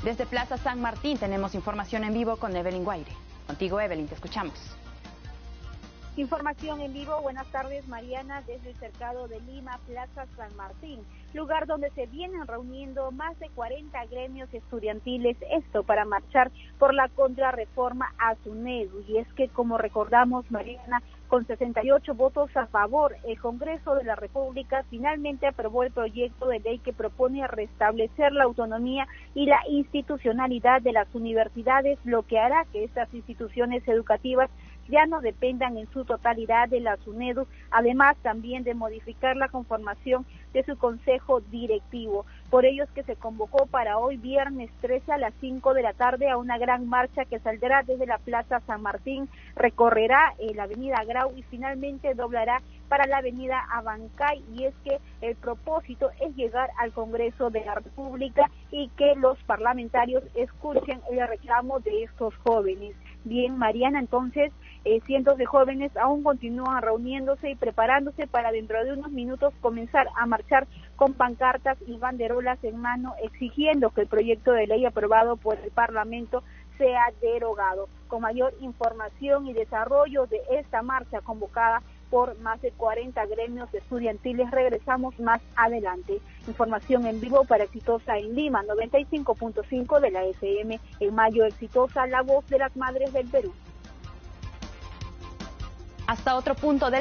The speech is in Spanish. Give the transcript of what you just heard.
Desde Plaza San Martín tenemos información en vivo con Evelyn Guaire. Contigo, Evelyn, te escuchamos. Información en vivo, buenas tardes Mariana, desde el cercado de Lima, Plaza San Martín, lugar donde se vienen reuniendo más de 40 gremios estudiantiles, esto para marchar por la contrarreforma a SUNEDU. Y es que, como recordamos Mariana, con 68 votos a favor, el Congreso de la República finalmente aprobó el proyecto de ley que propone restablecer la autonomía y la institucionalidad de las universidades, lo que hará que estas instituciones educativas ya no dependan en su totalidad de la SUNEDU, además también de modificar la conformación de su consejo directivo. Por ello es que se convocó para hoy viernes 13 a las 5 de la tarde a una gran marcha que saldrá desde la Plaza San Martín, recorrerá la avenida Grau y finalmente doblará para la avenida Abancay, y es que el propósito es llegar al Congreso de la República y que los parlamentarios escuchen el reclamo de estos jóvenes. Bien, Mariana, entonces cientos de jóvenes aún continúan reuniéndose y preparándose para dentro de unos minutos comenzar a marchar con pancartas y banderolas en mano, exigiendo que el proyecto de ley aprobado por el Parlamento sea derogado. Con mayor información y desarrollo de esta marcha convocada por más de 40 gremios estudiantiles, regresamos más adelante. Información en vivo para Exitosa en Lima, 95.5 de la FM. En mayo, Exitosa, la voz de las madres del Perú. Hasta otro punto de